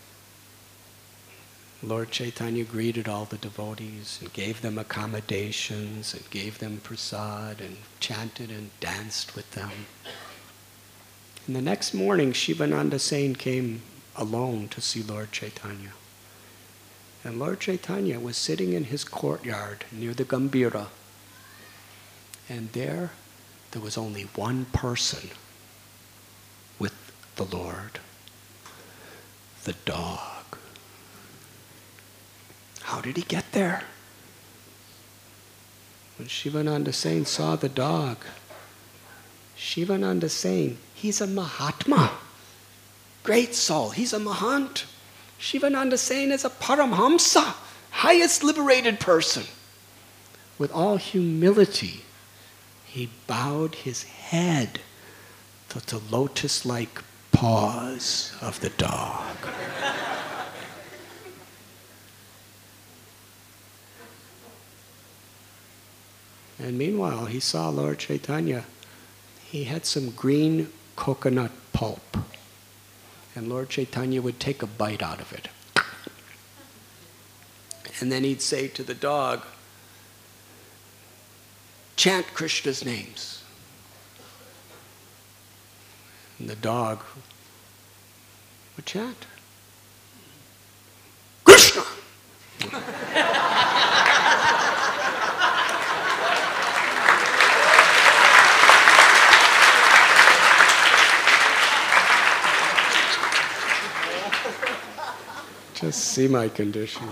S1: Lord Chaitanya greeted all the devotees and gave them accommodations and gave them prasad and chanted and danced with them. And the next morning, Shivananda Sen came alone to see Lord Chaitanya. And Lord Chaitanya was sitting in his courtyard near the Gambhira. And there was only one person with the Lord, the dog. How did he get there? When Shivananda Sen saw the dog, Shivananda Sen, he's a Mahatma, great soul, he's a Mahant. Shivananda Sen is a Paramhamsa, highest liberated person. With all humility, he bowed his head to the lotus-like paws of the dog. And meanwhile, he saw Lord Chaitanya. He had some green coconut pulp. And Lord Chaitanya would take a bite out of it. And then he'd say to the dog, chant Krishna's names. And the dog would chant, Krishna! Just see my condition.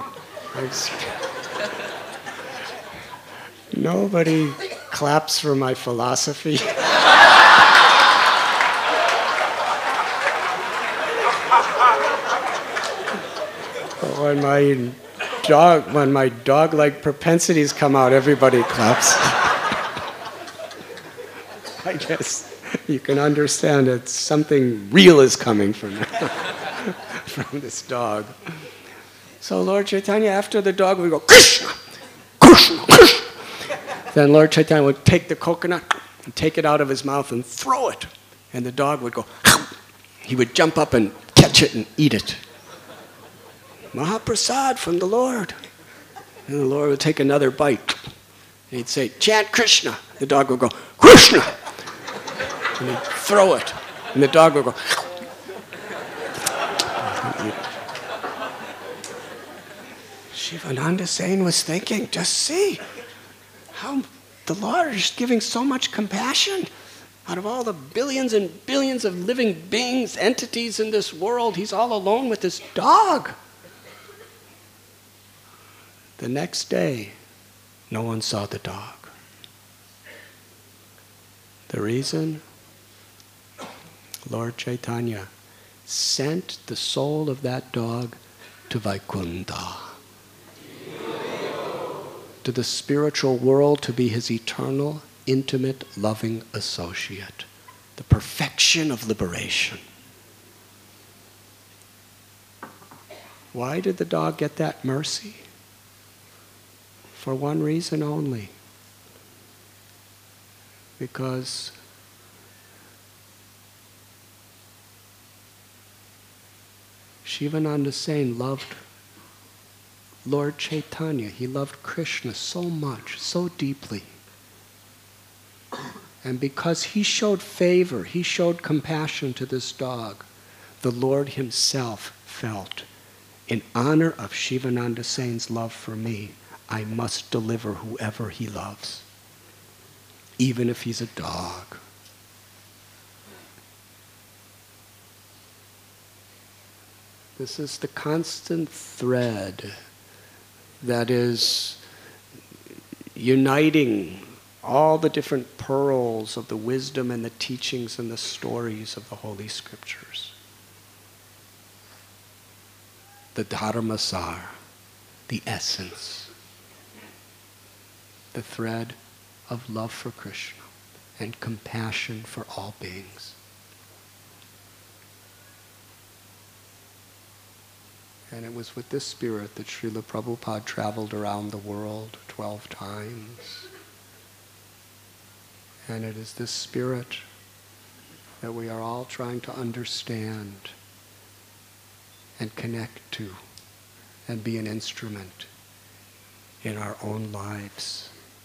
S1: Nobody claps for my philosophy. When my dog-like propensities come out, everybody claps. I guess you can understand that something real is coming from this dog. So Lord Chaitanya, after the dog would go, Krishna, Krishna, Krishna. Then Lord Chaitanya would take the coconut and take it out of his mouth and throw it. And the dog would go, he would jump up and catch it and eat it. Mahaprasad from the Lord. And the Lord would take another bite. And he'd say, chant Krishna. The dog will go, Krishna! And he'd throw it. And the dog will go, Shivananda Sen was thinking, just see how the Lord is giving so much compassion. Out of all the billions and billions of living beings, entities in this world, he's all alone with this dog. The next day, no one saw the dog. The reason? Lord Chaitanya sent the soul of that dog to Vaikunta, to the spiritual world, to be his eternal, intimate, loving associate, the perfection of liberation. Why did the dog get that mercy? For one reason only. Because Shivananda Sen loved Lord Chaitanya. He loved Krishna so much, so deeply. And because he showed favor, he showed compassion to this dog, the Lord himself felt, in honor of Shivananda Sen's love for me, I must deliver whoever he loves, even if he's a dog. This is the constant thread that is uniting all the different pearls of the wisdom and the teachings and the stories of the Holy Scriptures. The Dharmasar, the essence, the thread of love for Krishna and compassion for all beings. And it was with this spirit that Srila Prabhupada traveled around the world 12 times. And it is this spirit that we are all trying to understand and connect to and be an instrument in our own lives.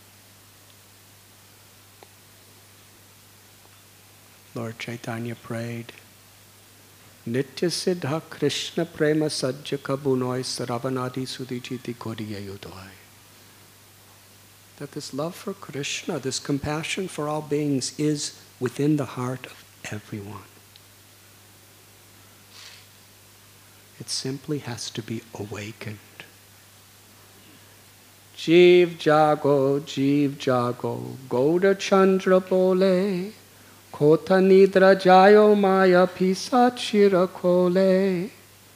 S1: Lord Chaitanya prayed, Nitya Siddha Krishna Prema Sajjaka Bunoi Saravanadi Sudijiti Kodiyayudoi. That this love for Krishna, this compassion for all beings is within the heart of everyone. It simply has to be awakened. Jeev Jago, Gauda Chandra Bole, Kota Nidra Jayo Maya Pisachira Kole.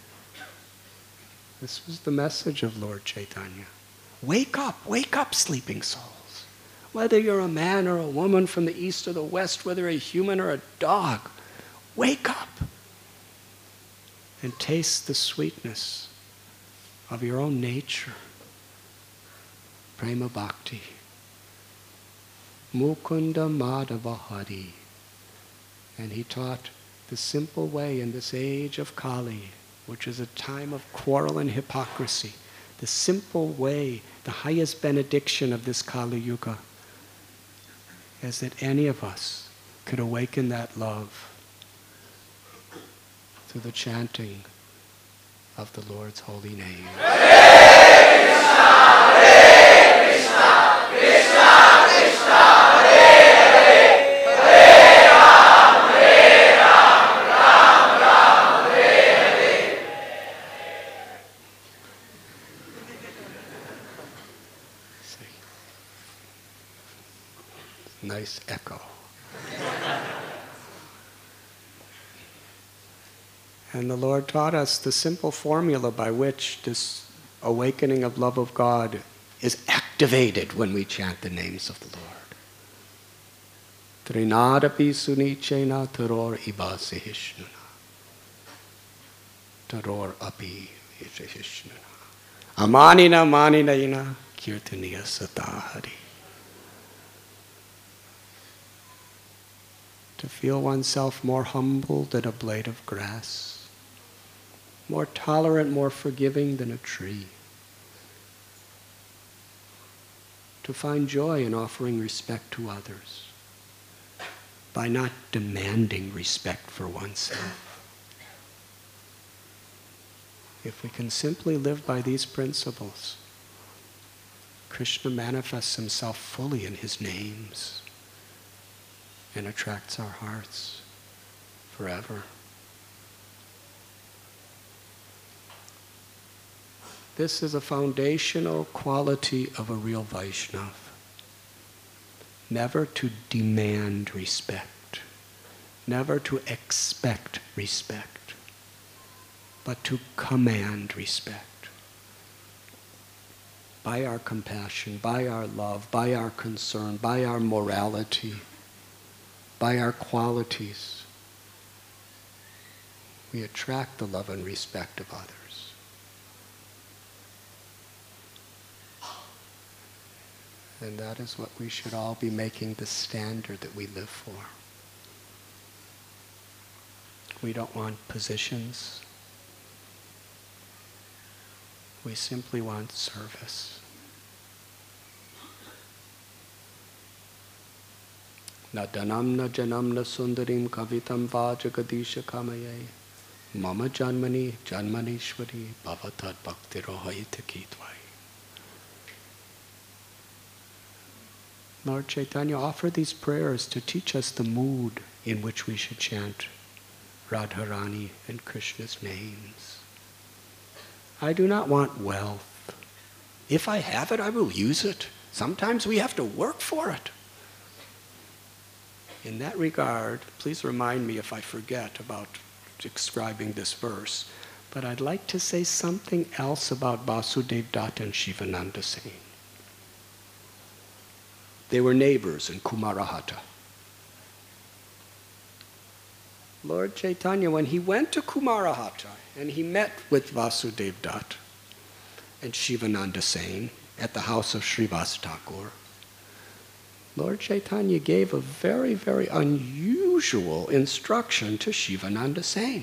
S1: This was the message of Lord Chaitanya. Wake up, sleeping souls. Whether you're a man or a woman from the east or the west, whether a human or a dog, wake up and taste the sweetness of your own nature. Prema Bhakti. Mukunda Madhava Hari. And he taught the simple way in this age of Kali, which is a time of quarrel and hypocrisy. The simple way, the highest benediction of this Kali Yuga, is that any of us could awaken that love through the chanting of the Lord's holy name. Nice echo. And the Lord taught us the simple formula by which this awakening of love of God is activated when we chant the names of the Lord. Trinadapi sunichena taror iba sehishnuna. Taror api sehishnuna. Amanina manina kirtaniya satahari. To feel oneself more humble than a blade of grass, more tolerant, more forgiving than a tree. To to find joy in offering respect to others, by not demanding respect for oneself. If we can simply live by these principles, Krishna manifests himself fully in his names and attracts our hearts forever. This is a foundational quality of a real Vaishnava. Never to demand respect, never to expect respect, but to command respect. By our compassion, by our love, by our concern, by our morality, by our qualities, we attract the love and respect of others. And that is what we should all be making the standard that we live for. We don't want positions. We simply want service. Na danamna janamna sundarim kavitam vajagadisha kamaye mama janmani janmanishwari bhavatad bhaktirohayita kitvai. Lord Chaitanya, offer these prayers to teach us the mood in which we should chant Radharani and Krishna's names. I do not want wealth. If I have it, I will use it. Sometimes we have to work for it. In that regard, please remind me if I forget about describing this verse, but I'd like to say something else about Vasudev Dutt and Shivananda Sen. They were neighbors in Kumarahata. Lord Chaitanya, when he went to Kumarahata and he met with Vasudev Dutt and Shivananda Sen at the house of Srivas Thakur, Lord Chaitanya gave a very, very unusual instruction to Shivananda Sen.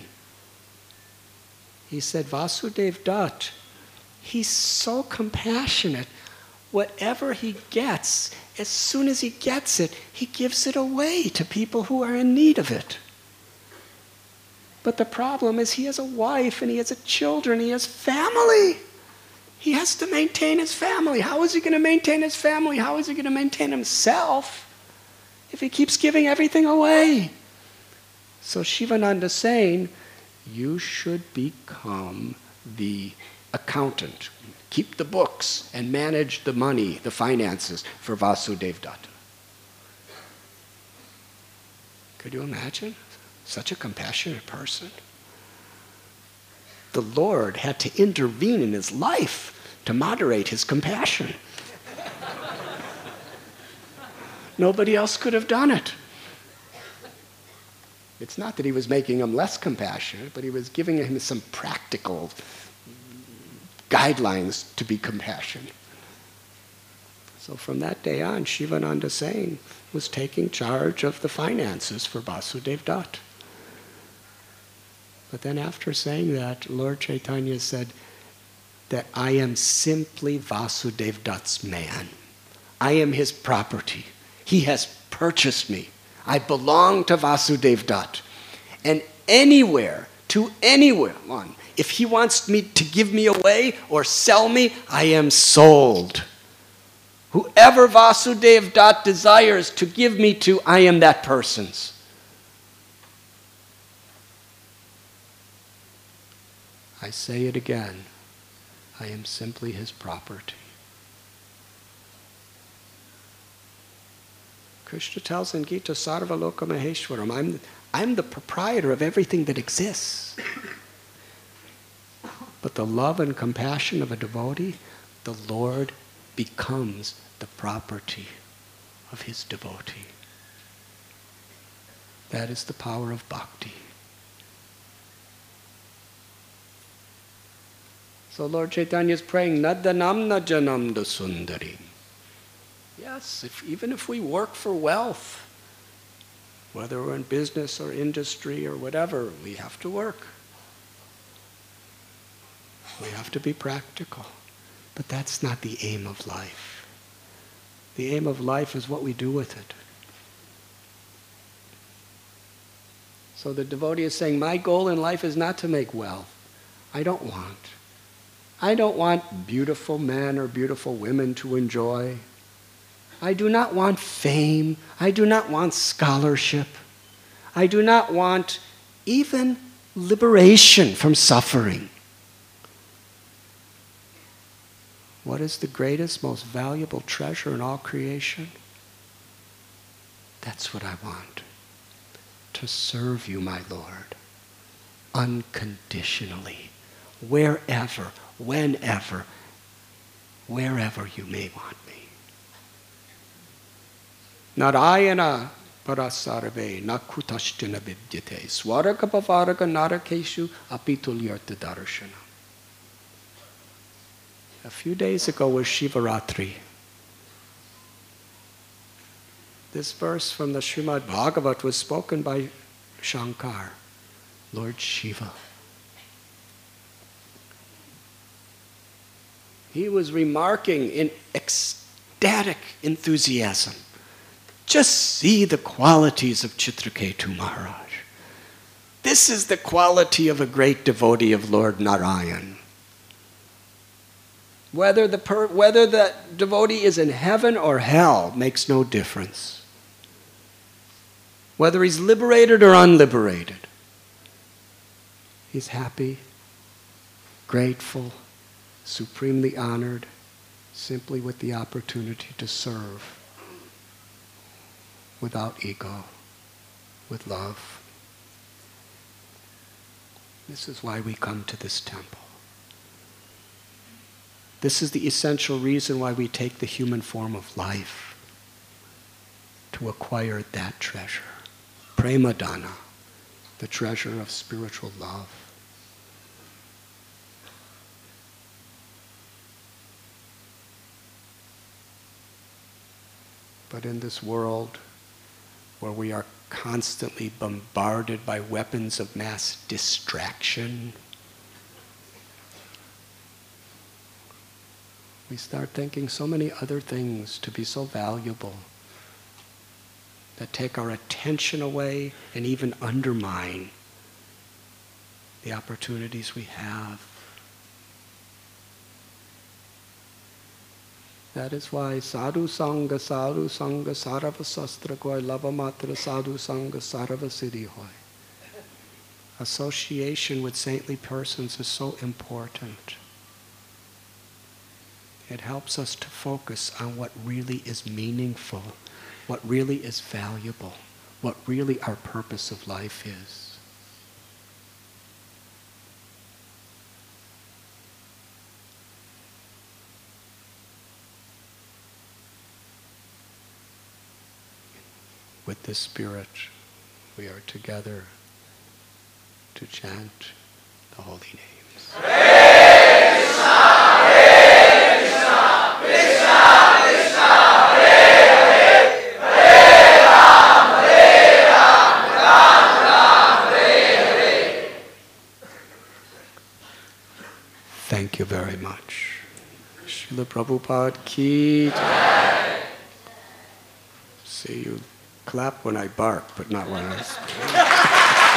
S1: He said, Vasudev Dutt, he's so compassionate. Whatever he gets, as soon as he gets it, he gives it away to people who are in need of it. But the problem is he has a wife and he has children, he has family. He has to maintain his family. How is he going to maintain his family? How is he going to maintain himself if he keeps giving everything away? So Shivananda Sen, you should become the accountant. Keep the books and manage the money, the finances for Vasudev Dutt. Could you imagine? Such a compassionate person. The Lord had to intervene in his life to moderate his compassion. Nobody else could have done it. It's not that he was making him less compassionate, but he was giving him some practical guidelines to be compassionate. So from that day on, Shivananda Sen was taking charge of the finances for Vasudev Dutt. But then after saying that, Lord Chaitanya said that I am simply Vasudev Dutt's man. I am his property. He has purchased me. I belong to Vasudev Dutt. And anywhere, to anyone, if he wants me to give me away or sell me, I am sold. Whoever Vasudev Dutt desires to give me to, I am that person's. I say it again, I am simply his property. Krishna tells in Gita, Sarva Loka Maheshwaram, I'm the proprietor of everything that exists. But the love and compassion of a devotee, the Lord becomes the property of his devotee. That is the power of bhakti. So Lord Chaitanya is praying, Nadanamna janamda sundarim. Yes, even if we work for wealth, whether we're in business or industry or whatever, we have to work. We have to be practical. But that's not the aim of life. The aim of life is what we do with it. So the devotee is saying, my goal in life is not to make wealth. I don't want beautiful men or beautiful women to enjoy. I do not want fame. I do not want scholarship. I do not want even liberation from suffering. What is the greatest, most valuable treasure in all creation? That's what I want. To serve you, my Lord, unconditionally, wherever, whenever, wherever you may want me. Narayana parasarve nakutashtina vidyate swaraka pavaraka narakeshu apitulyartha darshana. A few days ago was Shivaratri. This verse from the Srimad Bhagavat was spoken by Shankar, Lord Shiva. He was remarking in ecstatic enthusiasm, just see the qualities of Chitraketu Maharaj. This is the quality of a great devotee of Lord Narayan. Whether the devotee is in heaven or hell makes no difference. Whether he's liberated or unliberated, he's happy, grateful, supremely honored, simply with the opportunity to serve without ego, with love. This is why we come to this temple. This is the essential reason why we take the human form of life, to acquire that treasure. Prema Dana, the treasure of spiritual love. But in this world where we are constantly bombarded by weapons of mass distraction, we start thinking so many other things to be so valuable that take our attention away and even undermine the opportunities we have. That is why sadhu sangha sarava sastra koi lavamatra sadhu sangha sarava siddhi hoy. Association with saintly persons is so important. It helps us to focus on what really is meaningful, what really is valuable, what really our purpose of life is. With this spirit, we are together to chant the holy names. Thank you very much. Srila Prabhupada ki jai. See, you clap when I bark, but not when I speak.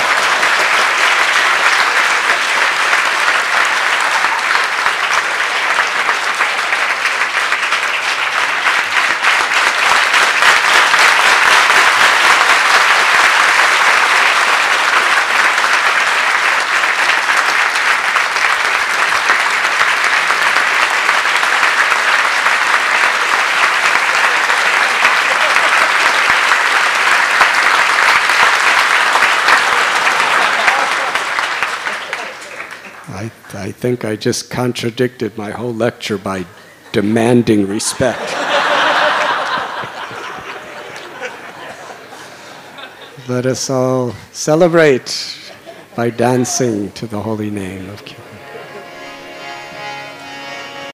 S1: I think I just contradicted my whole lecture by demanding respect. Let us all celebrate by dancing to the holy name of Krishna.